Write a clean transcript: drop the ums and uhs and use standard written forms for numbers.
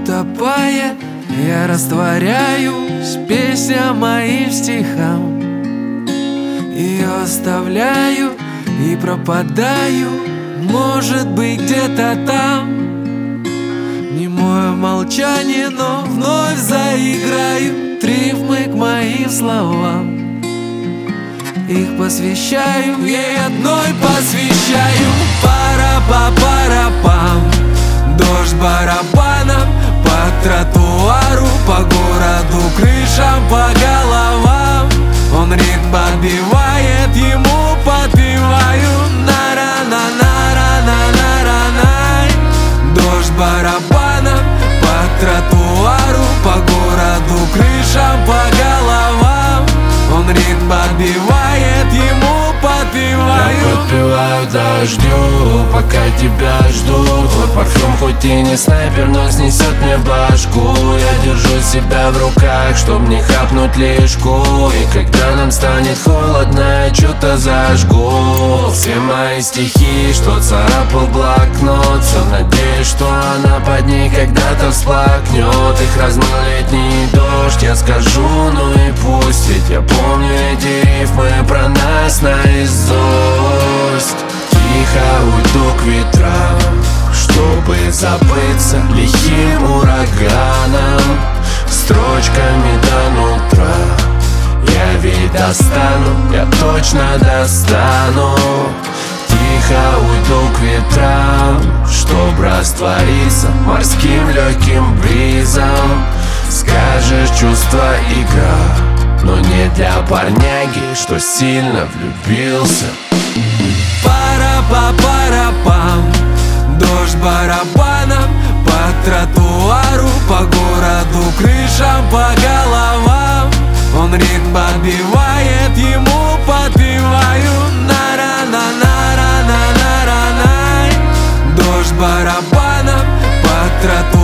утопает, я растворяюсь, песня моим стихам. Ее оставляю и пропадаю, может быть, где-то там. Немое молчание, но вновь заиграю рифмы к моим словам. Их посвящаю, ей одной посвящаю. Пара-па-пара-пам. Дождь барабаном по тротуару, по городу, крышам, по головам. Он ритм подбивает, ему подпеваю. Нара-на-нара-на-нара-най. Дождь барабаном по тротуару, по городу, крышам, по головам. Он ритм подбивает, ему подпеваю. Я подпеваю дождю, пока тебя жду. Твой парфюм хоть и не снайпер, но снесет мне башку. Я держу себя в руках, чтоб не хапнуть лишку. И когда нам станет холодно, я что-то зажгу. Все мои стихи, что царапал блокнот, все надеюсь, что она под ней когда-то всплакнет. Их размыл летний дождь, я скажу, ну и пусть. Ведь я помню эти рифмы про нас наизусть. Тихо уйду к ветрам, чтобы забыться лихим ураганом. Строчками до нутра я ведь достану, я точно достану. Тихо уйду к ветрам, чтоб раствориться морским легким бризом. Скажешь, чувство игра, но не для парняги, что сильно влюбился. Пара-па-пара-пам. Дождь барабаном по тротуару, по городу, крышам, по головам. Он ритм подбивает, ему подпеваю. Нара-на-нара-на-нара-най. Дождь барабаном по тротуару,